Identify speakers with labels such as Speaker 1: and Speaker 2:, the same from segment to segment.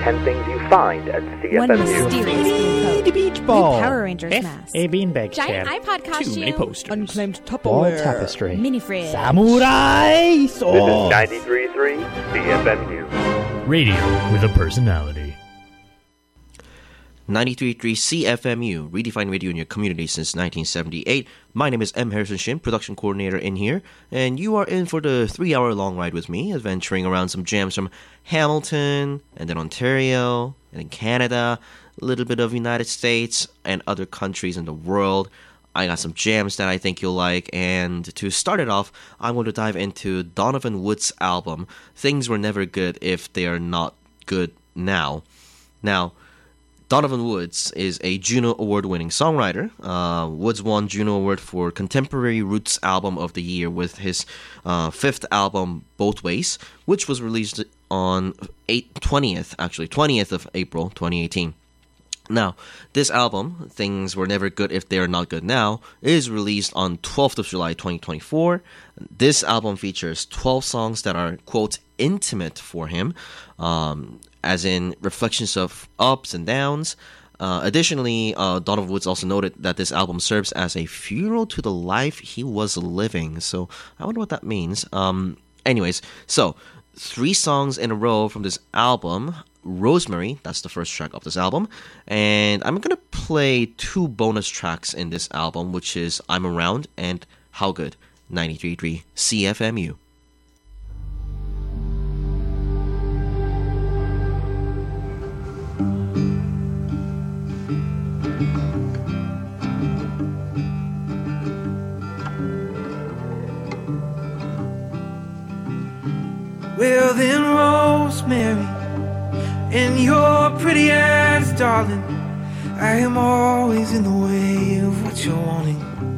Speaker 1: 10 things you find at
Speaker 2: One
Speaker 1: CFMU.
Speaker 2: mysterious blue coat.
Speaker 3: The beach ball.
Speaker 2: New Power Rangers mask.
Speaker 3: A beanbag
Speaker 2: Giant
Speaker 3: stand.
Speaker 2: iPod costume.
Speaker 4: Too many posters.
Speaker 2: Unclaimed
Speaker 3: Wall
Speaker 2: Tupperware.
Speaker 3: tapestry.
Speaker 2: Mini fridge.
Speaker 3: Samurai
Speaker 1: This is
Speaker 3: sword.
Speaker 1: 93.3 CFMU.
Speaker 4: Radio with a personality.
Speaker 5: 93.3 CFMU, redefine radio in your community since 1978. My name is M. Harrison Shin, production coordinator in here, and you are in for the 3-hour long ride with me, adventuring around some jams from Hamilton, and then Ontario, and then Canada, a little bit of United States, and other countries in the world. I got some jams that I think you'll like, and to start it off, I'm going to dive into Donovan Wood's album, Things Were Never Good If They Are Not Good Now. Now, Donovan Woods is a Juno Award-winning songwriter. Woods won Juno Award for Contemporary Roots Album of the Year with his fifth album, Both Ways, which was released on 20th of April 2018. Now, this album, Things Were Never Good If They Are Not Good Now, is released on 12th of July 2024. This album features 12 songs that are, quote, intimate for him, as in reflections of ups and downs. Additionally, Donovan Woods also noted that this album serves as a funeral to the life he was living. So, I wonder what that means. Anyways, so 3 songs in a row from this album. Rosemary, that's the first track of this album, and I'm gonna play 2 bonus tracks in this album, which is I'm Around and How Good. 93.3 CFMU.
Speaker 6: Well then, Rosemary, in your pretty eyes, darling, I am always in the way of what you're wanting.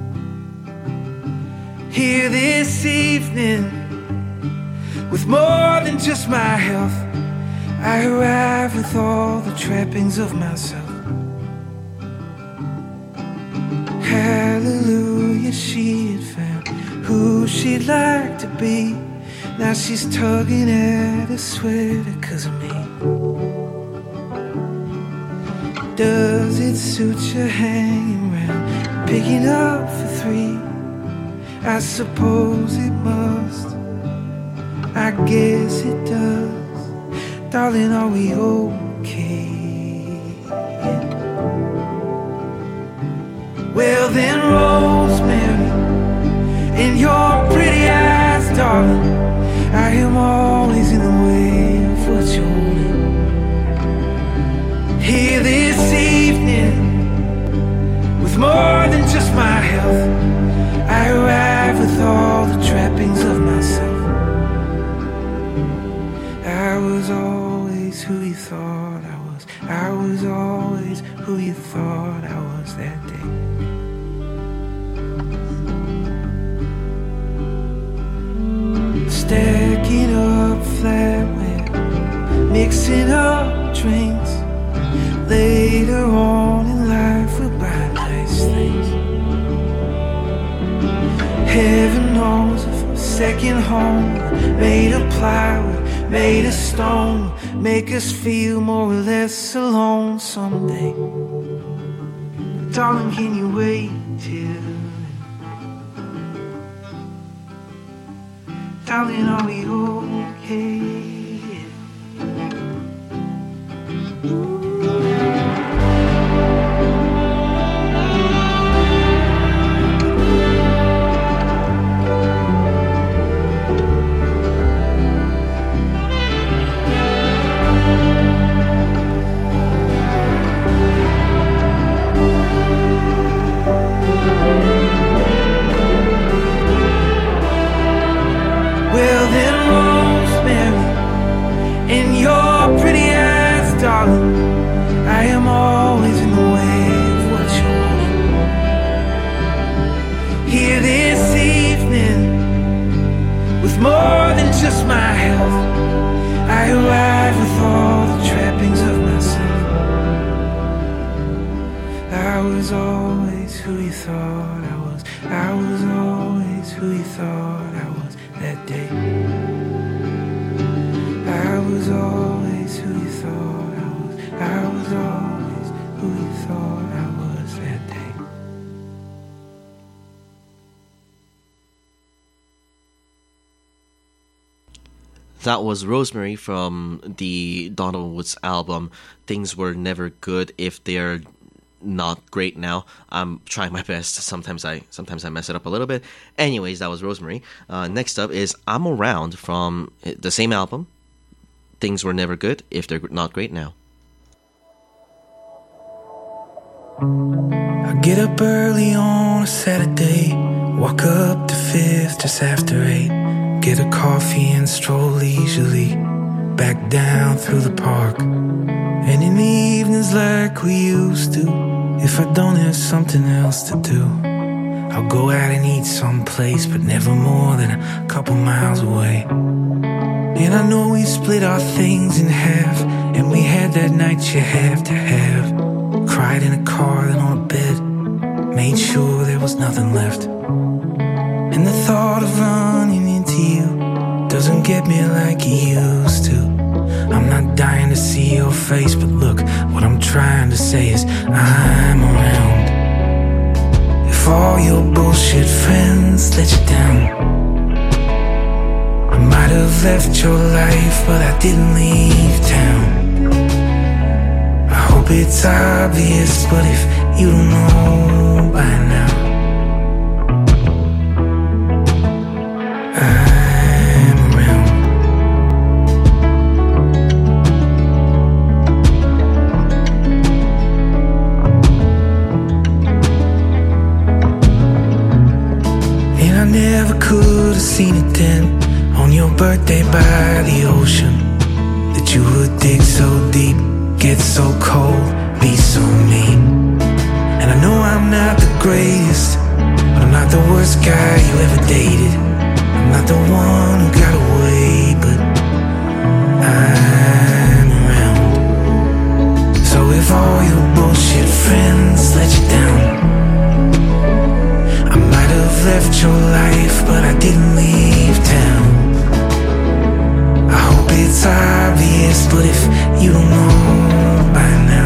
Speaker 6: Here this evening, with more than just my health, I arrive with all the trappings of myself. Hallelujah, she had found who she'd like to be. Now she's tugging at a sweater 'cause of me. Does it suit you hanging around, picking up for 3? I suppose it must, I guess it does. Darling, are we okay? Well then, Rosemary, in your pretty eyes, darling, I am always in the way of what you're wanting. Here this evening, with more than just my health, I arrive with all the trappings of myself. I was always who you thought I was. I was always who you thought I was that day. Stacking up flatware, mixing up drinks. Later on in life we'll buy nice things. Heaven knows if a second home made of plywood, made of stone, make us feel more or less alone someday. Darling, can you wait till? Darling, are we okay? Well then, Rosemary, in your pretty eyes, darling, I am always in the way of what you're wanting. Here this evening, with more than just my health, I arrive with all the trappings of myself. I was always who you thought I was. I was always who you thought I was that day. I was always who you thought I
Speaker 5: That was Rosemary from the Donovan Woods album, Things Were Never Good If They're Not Great Now. I'm trying my best. Sometimes I mess it up a little bit. Anyways, that was Rosemary. Next up is I'm Around from the same album, Things Were Never Good If They're Not Great Now.
Speaker 6: I get up early on a Saturday, walk up to Fifth just after 8, get a coffee and stroll leisurely back down through the park. And in the evenings like we used to, if I don't have something else to do, I'll go out and eat someplace, but never more than a couple miles away. And I know we split our things in half, and we had that night you have to have. Cried in a car, then on a bed, made sure there was nothing left. And the thought of running into you doesn't get me like it used to. I'm not dying to see your face, but look, what I'm trying to say is I'm around. If all your bullshit friends let you down, I might have left your life, but I didn't leave town. I hope it's obvious, but if you don't know by now, I'm around. And I never could have seen it then, on your birthday by the ocean, that you would dig so deep, get so cold, be so mean. And I know I'm not the greatest, but I'm not the worst guy you ever dated. I'm not the one who got away, but I'm around. So if all your bullshit friends let you down, I might have left your life, but I didn't leave town. I hope it's obvious, but if you don't know by now,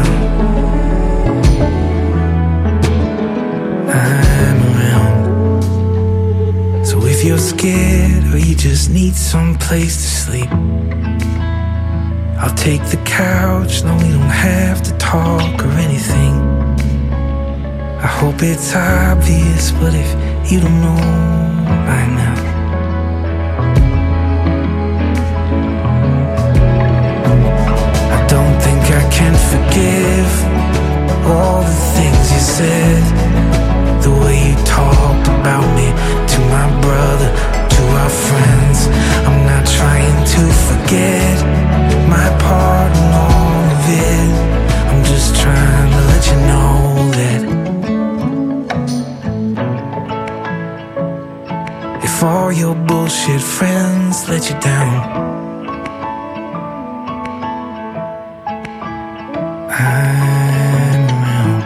Speaker 6: I'm around. So if you're scared or you just need some place to sleep, I'll take the couch, no we don't have to talk or anything. I hope it's obvious, but if you don't know by now, I can't forgive all the things you said, the way you talked about me to my brother, to our friends. I'm not trying to forget my part in all of it. I'm just trying to let you know that if all your bullshit friends let you down, I'm around.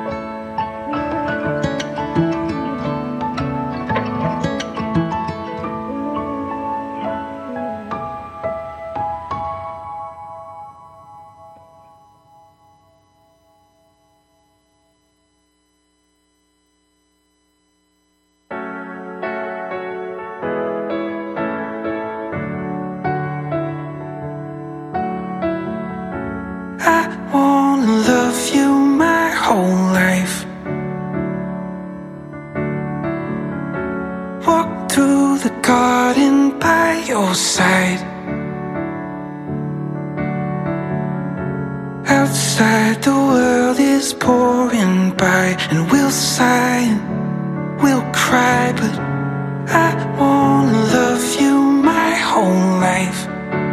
Speaker 6: Outside the world is pouring by, and we'll sigh and we'll cry, but I wanna love you my whole life.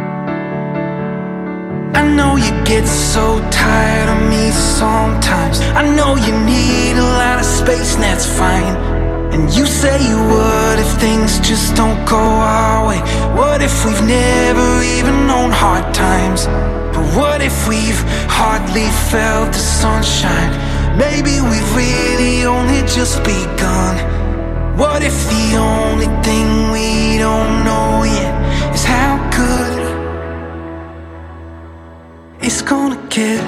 Speaker 6: I know you get so tired of me sometimes, I know you need a lot of space and that's fine. And you say you would if things just don't go our way. What if we've never even known hard times? But what if we've hardly felt the sunshine? Maybe we've really only just begun. What if the only thing we don't know yet is how good it's gonna get?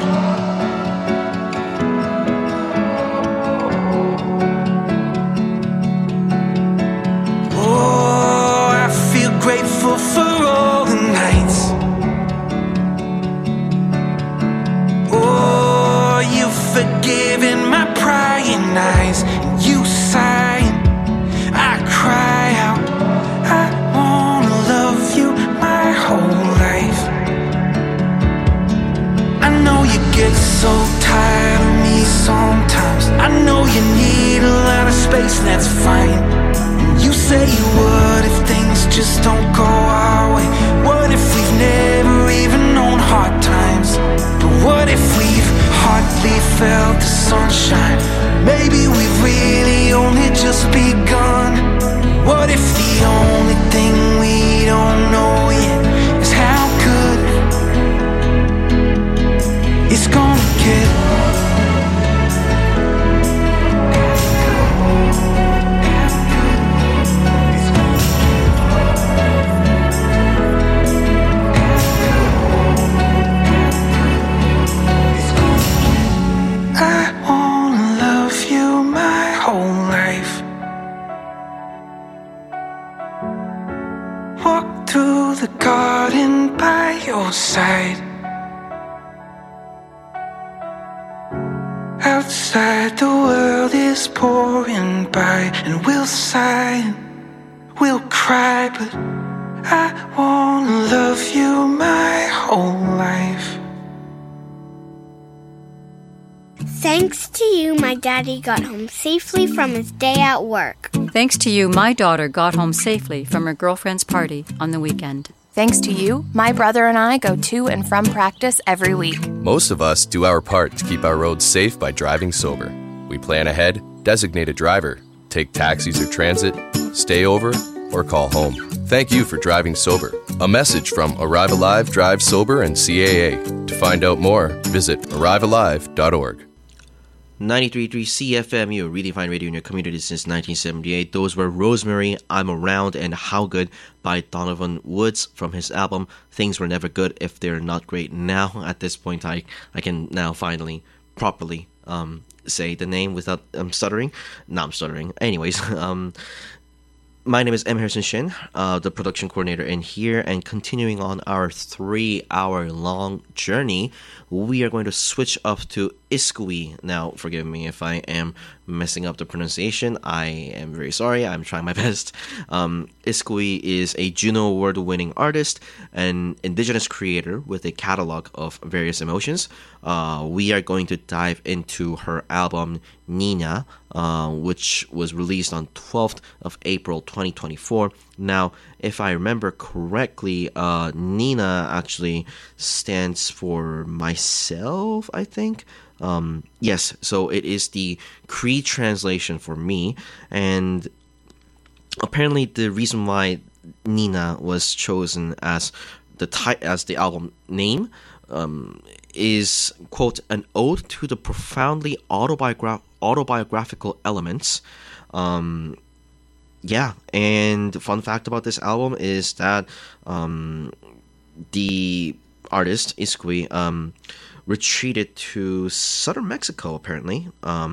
Speaker 6: Oh, I feel grateful for all the nights so tired of me sometimes. I know you need a lot of space, and that's fine. You say you would if things just don't go our way. What if we've never even known hard times? But what if we've hardly felt the sunshine? Maybe we've really only just begun. What if the only thing we don't know yet is how good it's gonna get? I wanna love you my whole life. Walk through the garden by your side. Outside the world is pouring by, and we'll sigh and we'll cry, but I wanna love you my whole life.
Speaker 3: Thanks to you, my daddy got home safely from his day at work.
Speaker 2: Thanks to you, my daughter got home safely from her girlfriend's party on the weekend.
Speaker 7: Thanks to you, my brother and I go to and from practice every week.
Speaker 8: Most of us do our part to keep our roads safe by driving sober. We plan ahead, designate a driver, take taxis or transit, stay over, or call home. Thank you for driving sober. A message from Arrive Alive, Drive Sober, and CAA. To find out more, visit arrivealive.org.
Speaker 5: 93.3 CFMU, Redefined Radio in your community since 1978. Those were Rosemary, I'm Around, and How Good by Donovan Woods from his album Things Were Never Good If They're Not Great Now. At this point, I can now finally properly say the name without stuttering. No, I'm stuttering. Anyways, my name is M. Harrison Shin, the production coordinator in here, and continuing on our 3-hour-long journey, we are going to switch up to Iskui. Now, forgive me if I am messing up the pronunciation. I am very sorry. I'm trying my best. Iskui is a Juno Award-winning artist, an indigenous creator with a catalog of various emotions. We are going to dive into her album, Nina, which was released on 12th of April 2024. Now, if I remember correctly, Nina actually stands for myself, I think. Yes, so it is the Cree translation for me, and apparently the reason why Nina was chosen as the album name is, quote, an ode to the profoundly autobiographical elements. Yeah, and fun fact about this album is that the artist, Iskui, retreated to southern Mexico, apparently,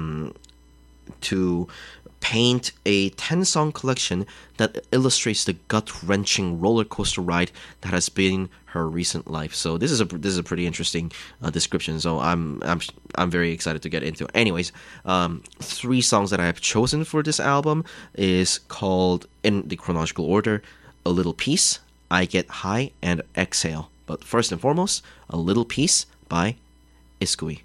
Speaker 5: to paint a 10-song collection that illustrates the gut-wrenching roller coaster ride that has been her recent life. So this is a pretty interesting description. So I'm very excited to get into. Anyways, 3 songs that I have chosen for this album is called, in the chronological order, A Little Piece, I Get High, and Exhale. But first and foremost, A Little Piece by Iskui.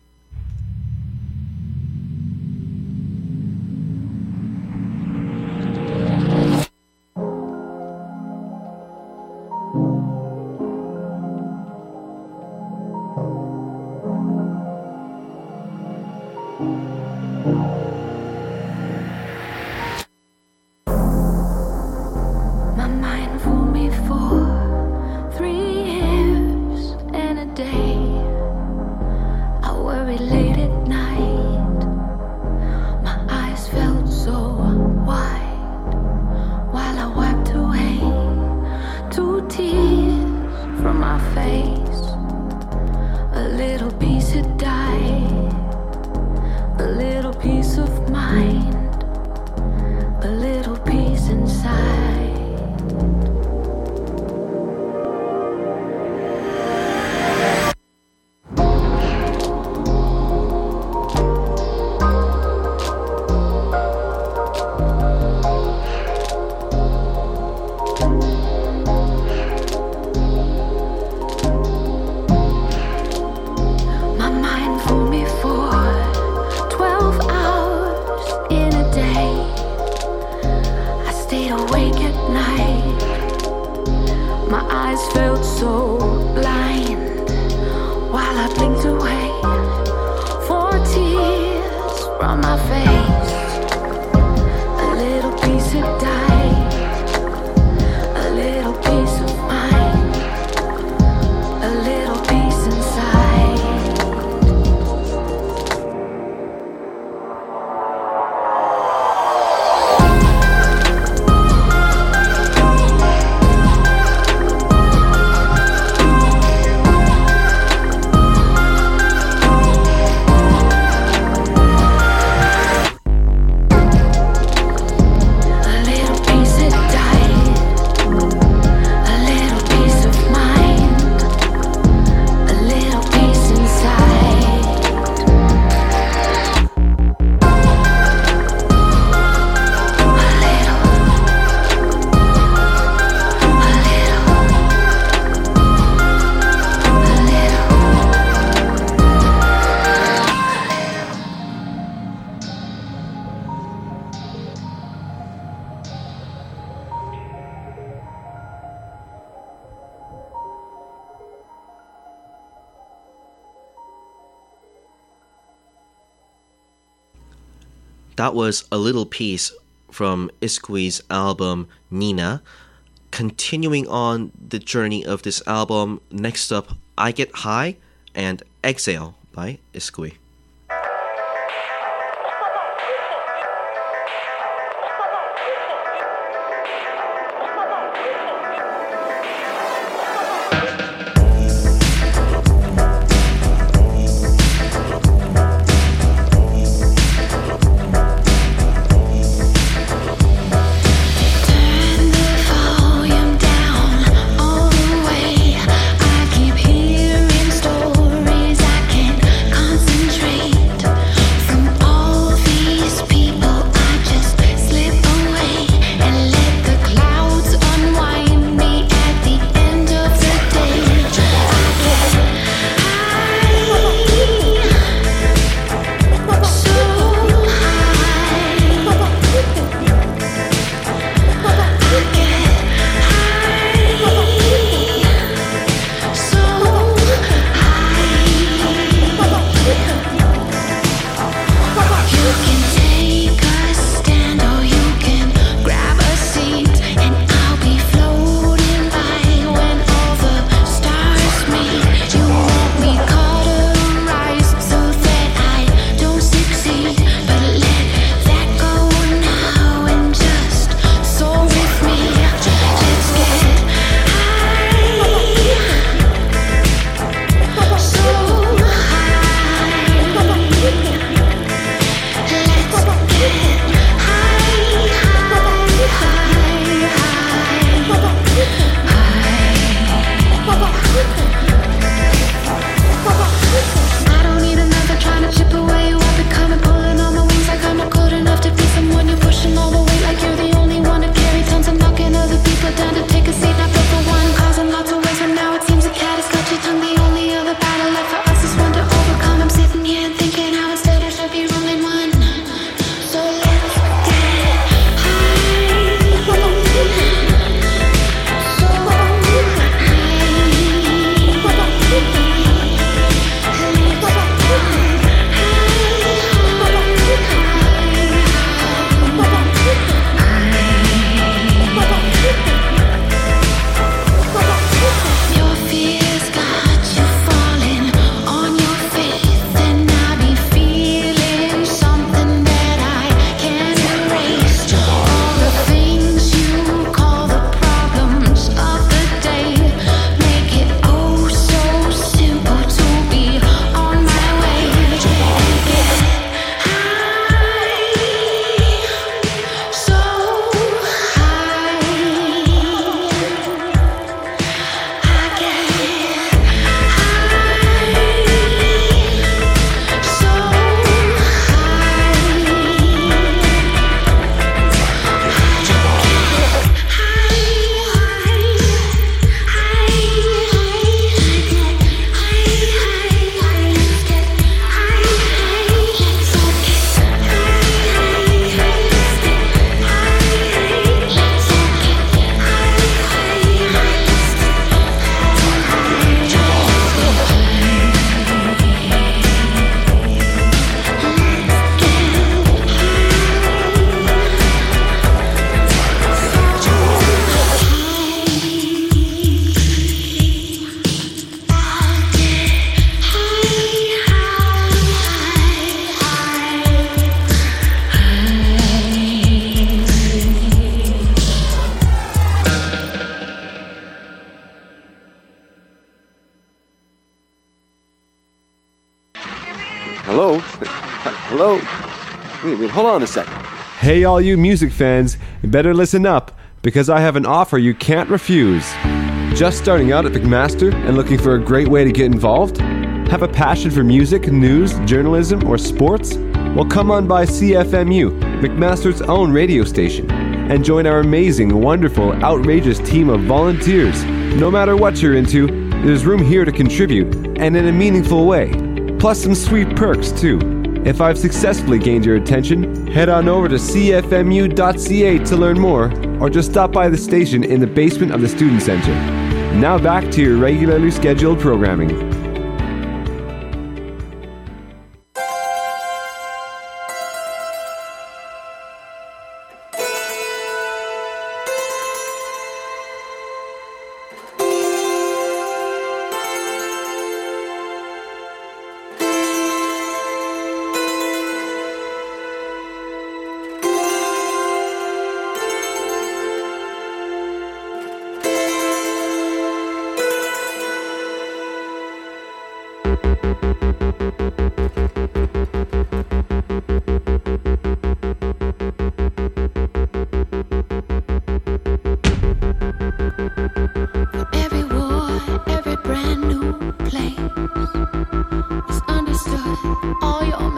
Speaker 9: My mind fooled me for 3 years and a day. I worried late at night. My eyes felt so wide while I wiped away 2 tears from my face. A little piece had died, a little piece of mind, a little piece inside. My mind
Speaker 5: That was a little piece from Isqui's album Nina. Continuing on the journey of this album, next up, I Get High and Exhale by Isqui.
Speaker 10: Hello? Hello? Wait, hold on a second.
Speaker 11: Hey, all you music fans, you better listen up, because I have an offer you can't refuse. Just starting out at McMaster and looking for a great way to get involved? Have a passion for music, news, journalism, or sports? Well, come on by CFMU, McMaster's own radio station, and join our amazing, wonderful, outrageous team of volunteers. No matter what you're into, there's room here to contribute, and in a meaningful way. Plus some sweet perks, too. If I've successfully gained your attention, head on over to cfmu.ca to learn more, or just stop by the station in the basement of the Student Center. Now back to your regularly scheduled programming.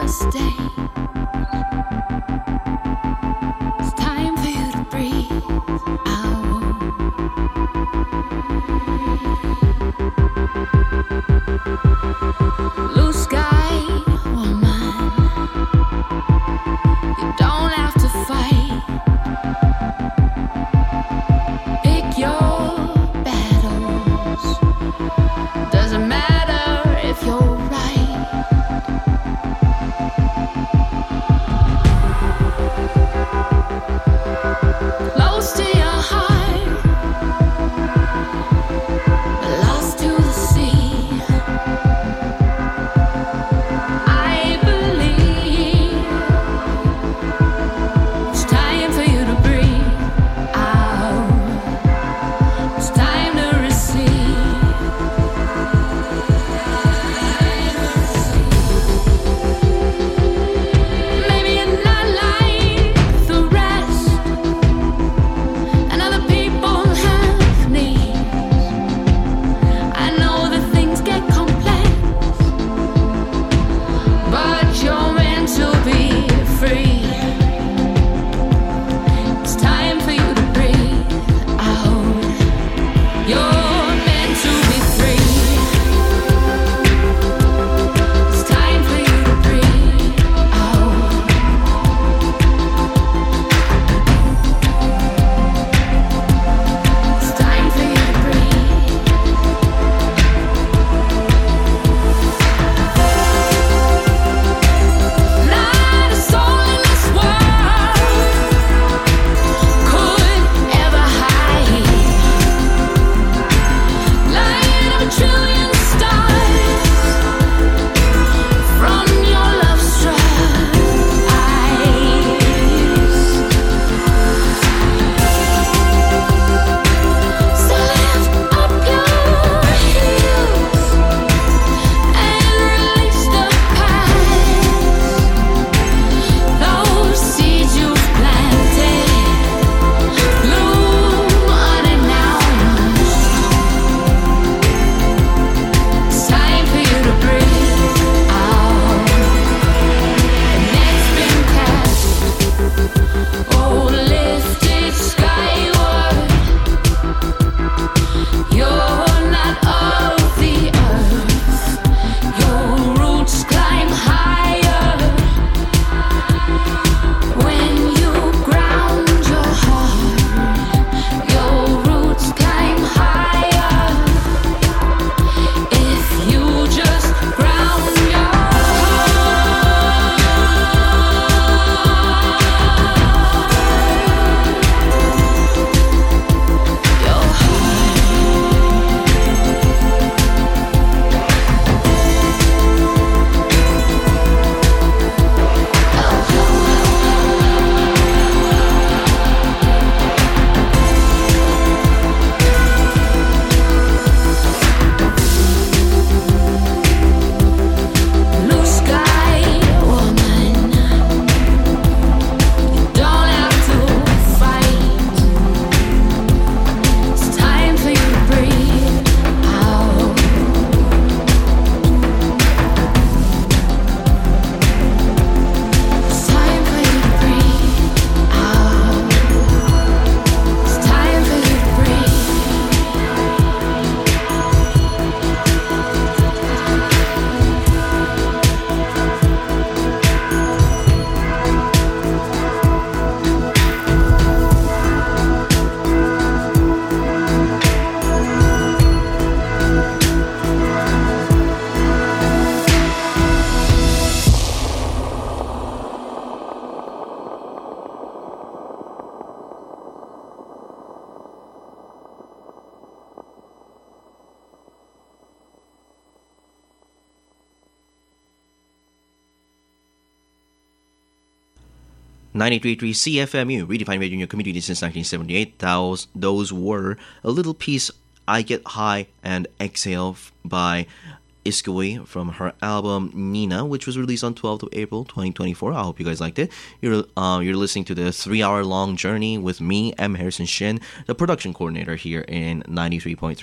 Speaker 5: 93.3 CFMU, redefined radio in your community since 1978. Those were A Little Piece, I Get High, and Exhale by Iskaway from her album Nina, which was released on 12th of April 2024. I hope you guys liked it. You're listening to the 3-hour-long journey with me, M. Harrison Shin, the production coordinator here in 93.3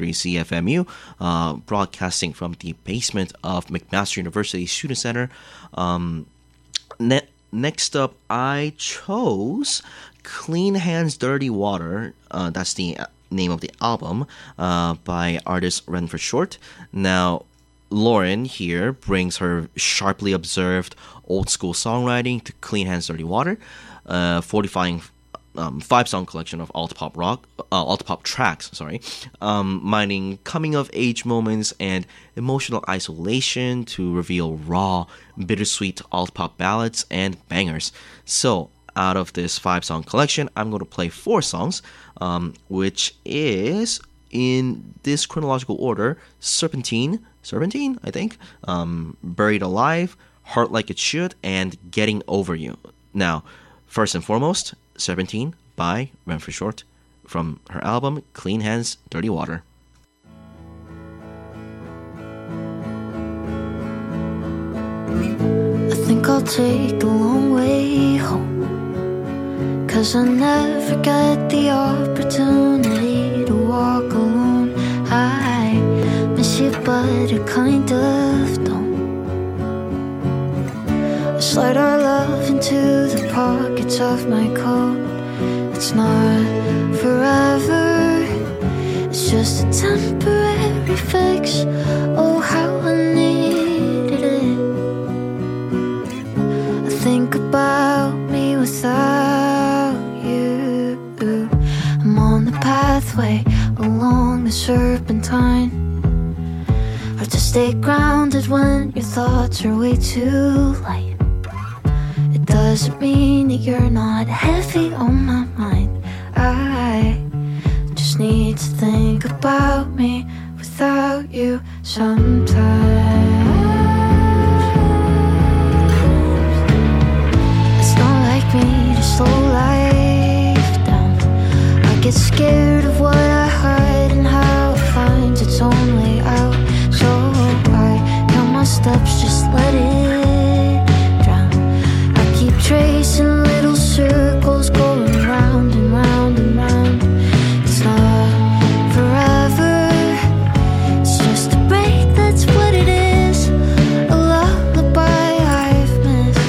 Speaker 5: CFMU, broadcasting from the basement of McMaster University Student Center. Next up, I chose Clean Hands, Dirty Water. That's the name of the album by artist Ren for Short. Now, Lauren here brings her sharply observed old school songwriting to Clean Hands, Dirty Water, fortifying 5-song collection of alt pop tracks, mining coming of age moments and emotional isolation to reveal raw, bittersweet alt pop ballads and bangers. So, out of this 5-song collection, I'm going to play 4 songs, which is in this chronological order: Serpentine, I think, Buried Alive, Heart Like It Should, and Getting Over You. Now, first and foremost, Serpentine by Ren for Short from her album Clean Hands, Dirty Water.
Speaker 9: I think I'll take the long way home, 'cause I never get the opportunity to walk alone. I miss you, but I kind of don't. I slide our love into the pockets of my coat. It's not forever, it's just a temporary fix. Oh, how I needed it. I think about me without you. I'm on the pathway along the serpentine. Hard to stay grounded when your thoughts are way too light. It doesn't mean that you're not heavy on my mind. I just need to think about me without you sometimes. It's not like me to slow life down. I get scared of what I hide and how it finds its own way out. So I count my steps, just let it drown. I keep tracing little circles going round and round and round. It's not forever, it's just a break, that's what it is. A lullaby I've missed.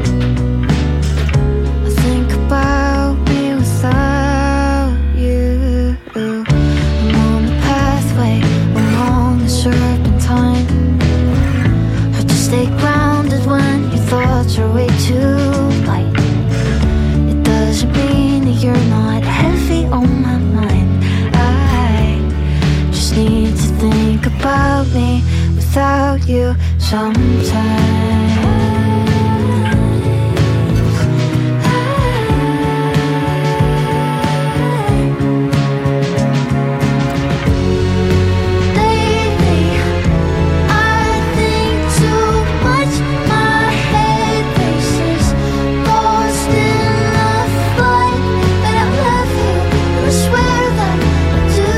Speaker 9: I think about me without you. I'm on the pathway along the serpentine. Hard to stay grounded when your thoughts are way too light. It doesn't mean that you're not heavy on my mind. I just need to think about me without you sometimes. Lately, I think too much, my head races, lost in the fight. But I love you, and I swear that I do.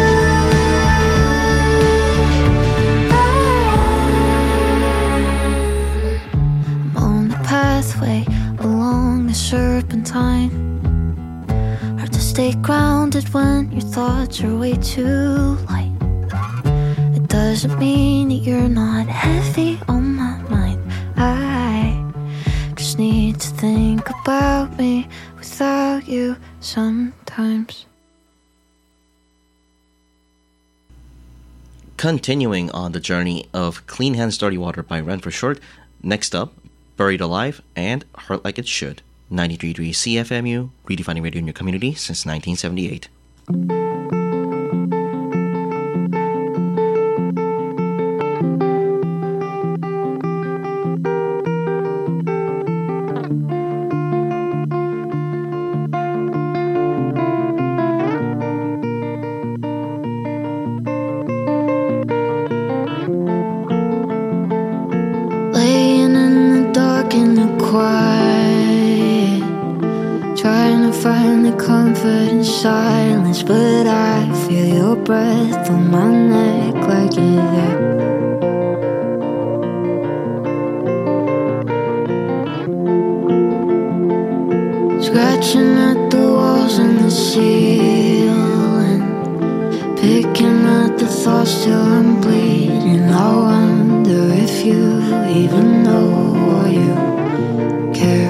Speaker 9: I'm on the pathway along the serpentine. Hard to stay grounded when your thoughts are way too light. It doesn't mean that you're not heavy on my mind. I just need to think about me without you sometimes.
Speaker 5: Continuing on the journey of Clean Hands, Dirty Water by Ren for Short. Next up, Buried Alive and Heart Like It Should. 93.3 CFMU, redefining radio in your community since 1978.
Speaker 9: Laying in the dark in the quiet, trying to find the comfort in silence. But I feel your breath on my neck like you're there. Scratching at the walls and the ceiling, picking at the thoughts till I'm bleeding. I wonder if you even know or you care.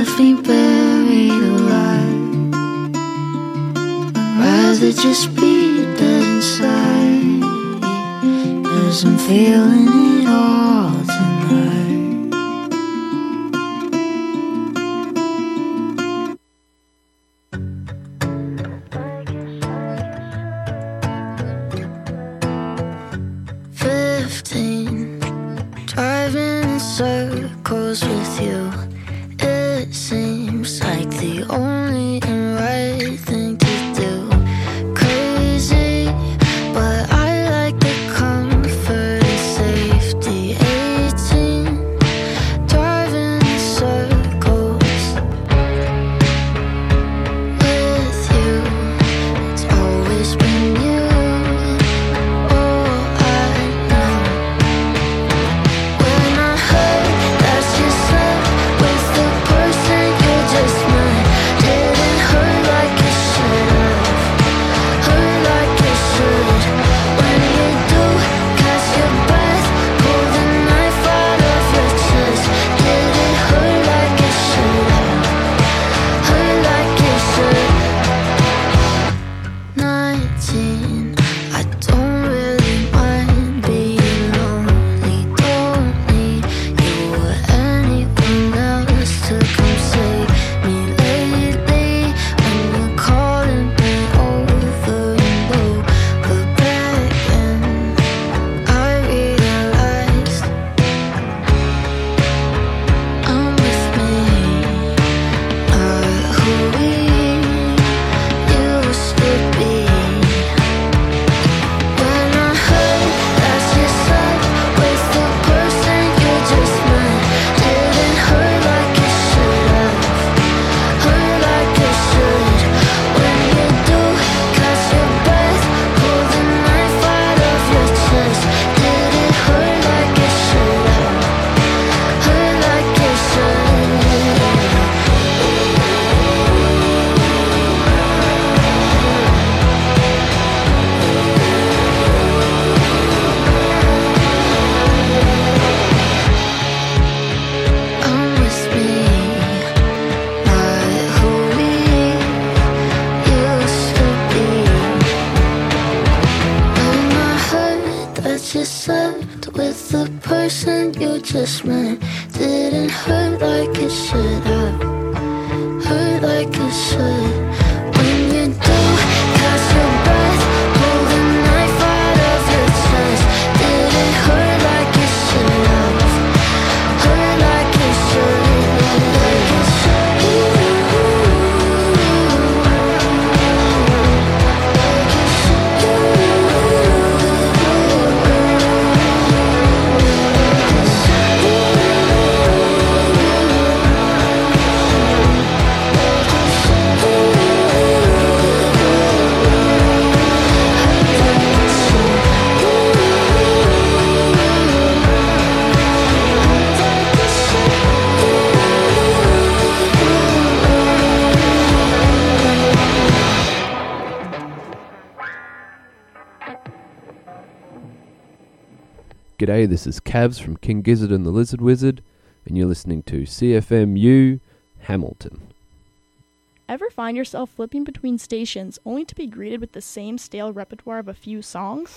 Speaker 9: left me buried alive. Rather just be dead inside, 'cause I'm feeling it all tonight. Driving in circles with you, it seems like the only and right thing to do. Crazy, but I like the comfort and safety. 18, driving in circles with you. It's always been you. Just meant didn't hurt like it should have. Hurt like it should. When you do catch your breath, pull the knife out of your chest. Didn't hurt like it should have. Hurt like it should. Like it should.
Speaker 12: G'day, this is Cavs from King Gizzard and the Lizard Wizard, and you're listening to CFMU Hamilton.
Speaker 13: Ever find yourself flipping between stations only to be greeted with the same stale repertoire of a few songs?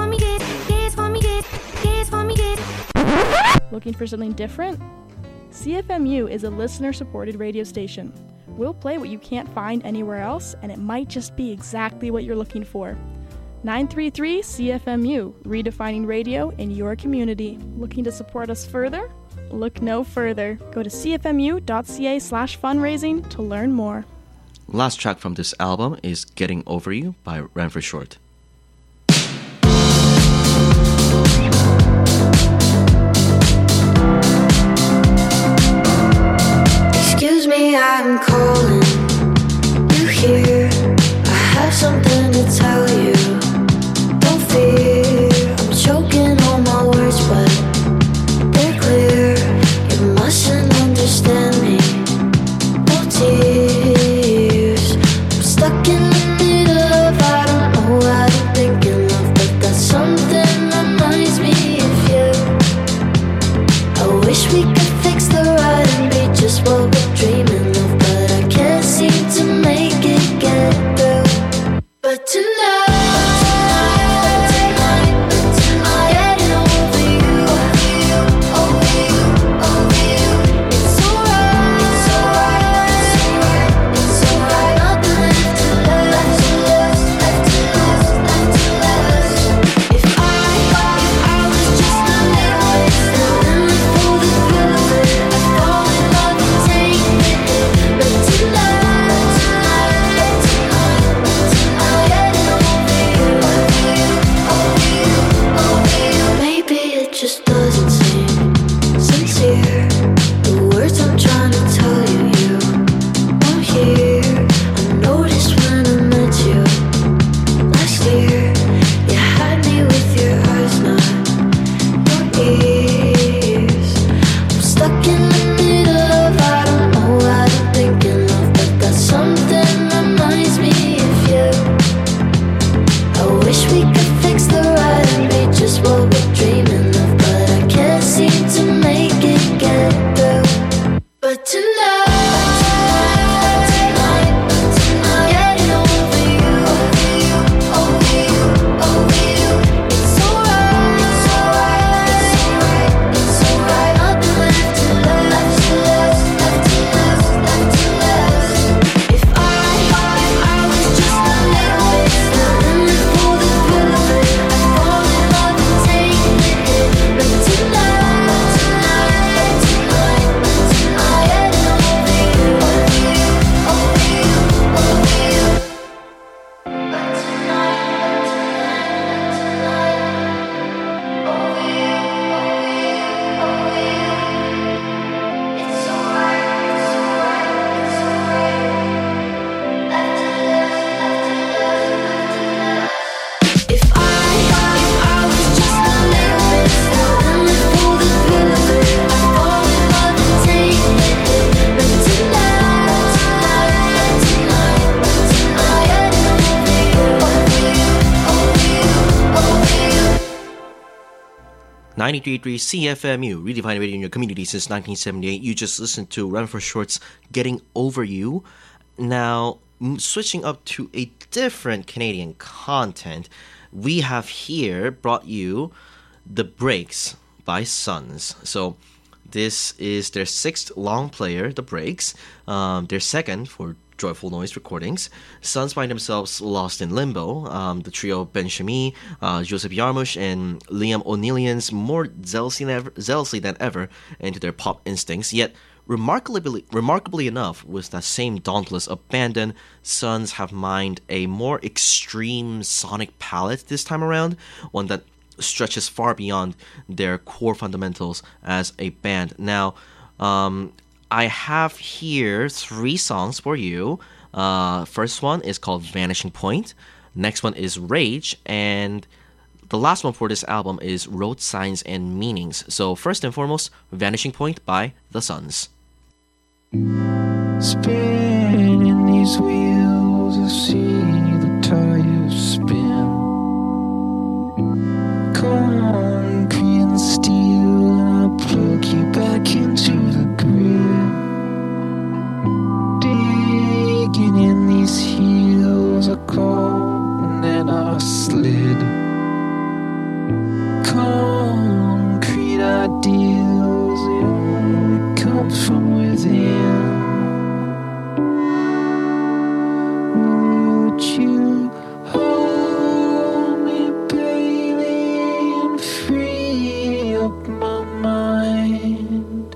Speaker 13: Looking for something different? CFMU is a listener-supported radio station. We'll play what you can't find anywhere else, and it might just be exactly what you're looking for. 933 CFMU, redefining radio in your community. Looking to support us further? Look no further. Go to cfmu.ca/fundraising to learn more.
Speaker 5: Last track from this album is Getting Over You by Ranford Short.
Speaker 9: Excuse me, I'm calling you here. I have something to tell you. Don't fear, I'm choking on my words, but they're clear. You mustn't understand me. No tears. I'm stuck in the middle of I don't know what I'm thinking of, but that's something reminds me of you. I wish we could fix the ride and be just what we're dreaming.
Speaker 5: 93.3 CFMU, redefining radio in your community since 1978. You just listened to Run for Short's Getting Over You. Now, switching up to a different Canadian content, we have here brought you The Breaks by Sons. So this is their 6th long player, The Breaks, their 2nd for Joyful Noise Recordings. Sons find themselves lost in limbo. The trio Ben Shami, Joseph Yarmush, and Liam O'Neillians more zealously than ever into their pop instincts, yet remarkably enough, with that same dauntless abandon, Sons have mined a more extreme sonic palette this time around, one that stretches far beyond their core fundamentals as a band. Now, I have here 3 songs for you. First one is called Vanishing Point. Next one is Rage. And the last one for this album is Road Signs and Meanings. So first and foremost, Vanishing Point by The Sons.
Speaker 6: Spinning these wheels, I see the tires spin. Concrete and steel, and I'll plug you back into the grid. Digging in these heels, I go and then I slid. Concrete ideals, it only comes from within. Would you hold me, baby, and free up my mind?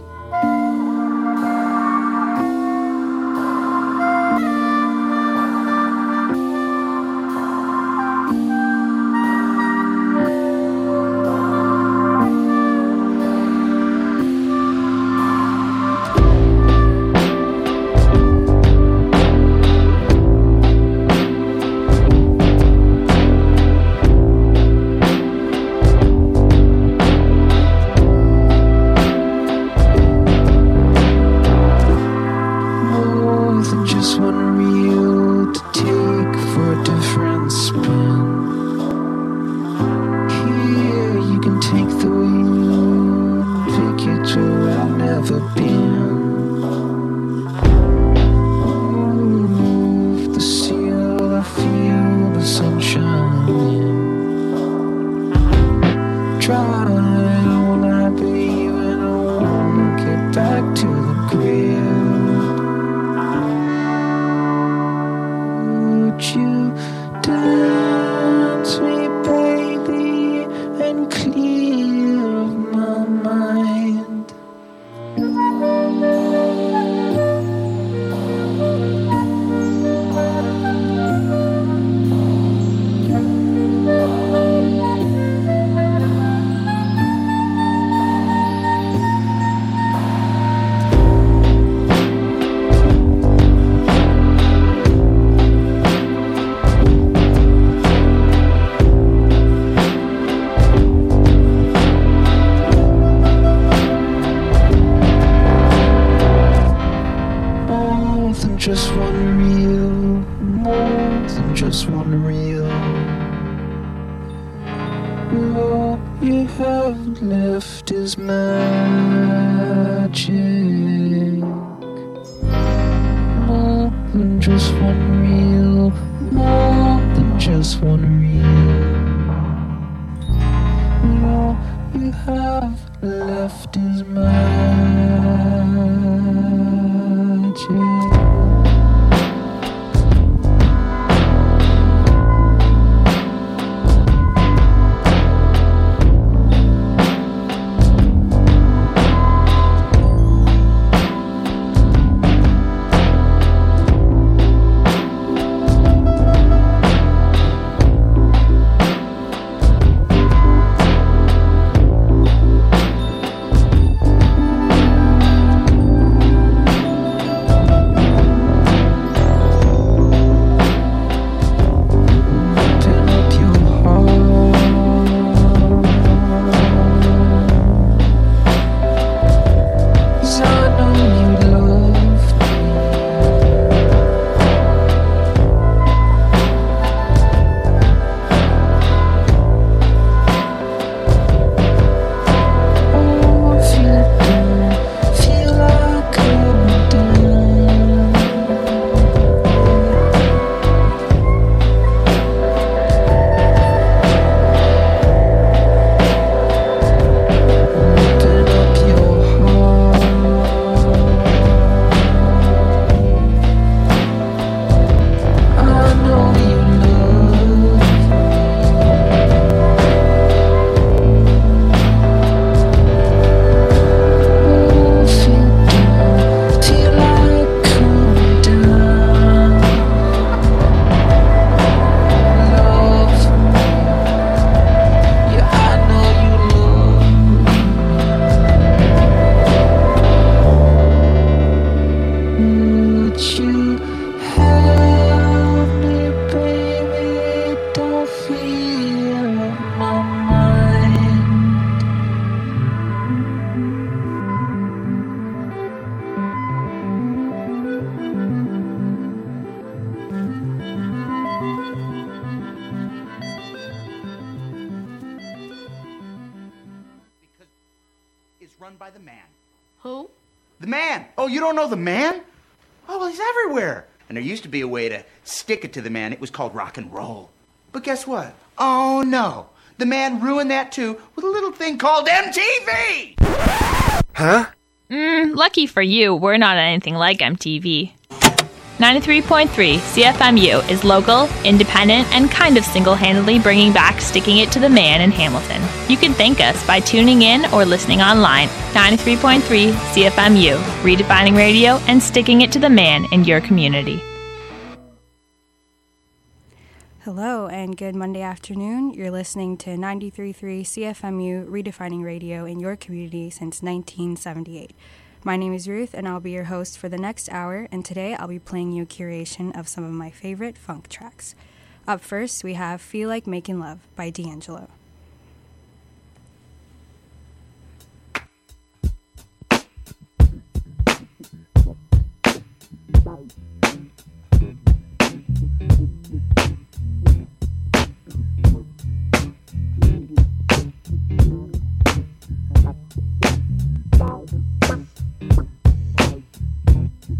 Speaker 14: Man. Oh, you don't know the Man? Oh, well, he's everywhere. And there used to be a way to stick it to the Man. It was called rock and roll. But guess what? Oh, no. The Man ruined that, too, with a little thing called MTV!
Speaker 10: Huh?
Speaker 15: Lucky for you, we're not anything like MTV. 93.3 CFMU is local, independent, and kind of single-handedly bringing back Sticking It to the Man in Hamilton. You can thank us by tuning in or listening online. 93.3 CFMU, redefining radio and sticking it to the man in your community.
Speaker 16: Hello and good Monday afternoon. You're listening to 93.3 CFMU, redefining radio in your community since 1978. My name is Ruth, and I'll be your host for the next hour, and today I'll be playing you a curation of some of my favorite funk tracks. Up first, we have Feel Like Making Love by D'Angelo.